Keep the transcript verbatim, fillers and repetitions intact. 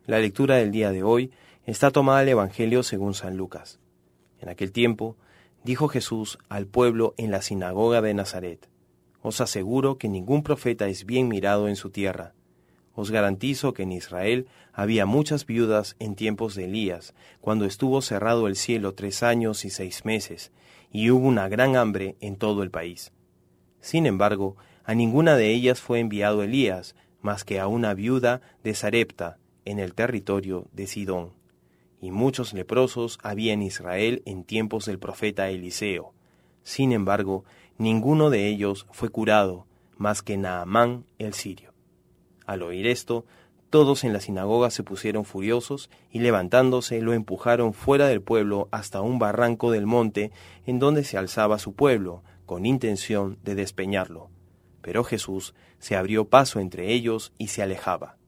La lectura del día de hoy está tomada del Evangelio según San Lucas. En aquel tiempo, dijo Jesús al pueblo en la sinagoga de Nazaret: Os aseguro que ningún profeta es bien mirado en su tierra. Os garantizo que en Israel había muchas viudas en tiempos de Elías, cuando estuvo cerrado el cielo tres años y seis meses, y hubo una gran hambre en todo el país. Sin embargo, a ninguna de ellas fue enviado Elías, más que a una viuda de Sarepta, en el territorio de Sidón. Y muchos leprosos había en Israel en tiempos del profeta Eliseo. Sin embargo, ninguno de ellos fue curado, más que Naamán el sirio. Al oír esto, todos en la sinagoga se pusieron furiosos y levantándose lo empujaron fuera del pueblo hasta un barranco del monte en donde se alzaba su pueblo, con intención de despeñarlo. Pero Jesús se abrió paso entre ellos y se alejaba.